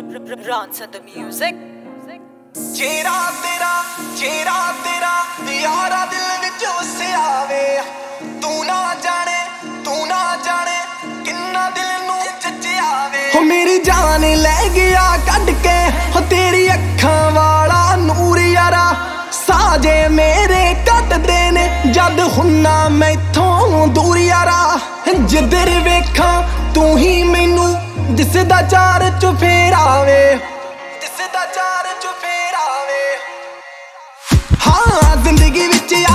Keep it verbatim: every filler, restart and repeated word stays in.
Ronson the music. ਚਿਹਰਾ ਤੇਰਾ ਚਿਹਰਾ ਤੇਰਾ ਯਾਰਾ ਦਿਲ ਵਿੱਚ ਵਸਿਆ ਵੇ ਤੂੰ ਨਾ ਜਾਣੇ ਤੂੰ ਨਾ ਜਾਣੇ ਕਿੰਨਾ ਦਿਲ ਨੂੰ ਜੱਜਿਆ ਵੇ ਹੋ ਮੇਰੀ ਜਾਨ ਲੈ ਗਿਆ ਕੱਢ ਕੇ ਹੋ ਤੇਰੀ ਅੱਖਾਂ ਵਾਲਾ ਨੂਰ ਯਾਰਾ ਸਾਜੇ ਮੇਰੇ ਕੱਟਦੇ ਨੇ ਜਦ ਹੁੰਨਾ ਮੈਥੋਂ ਦੂਰ ਯਾਰਾ ਜਿੱਧਰ ਵੇਖਾਂ ਤੂੰ ਹੀ ਮੈਨੂੰ ਦਿਸਦਾ ਚਾਰ ਚੁਫੇਰਾਵੇ ਦਿਸਦਾ ਚਾਰ ਚੁਫੇਰਾਵੇ ਹਾਂ ਜ਼ਿੰਦਗੀ ਵਿੱਚ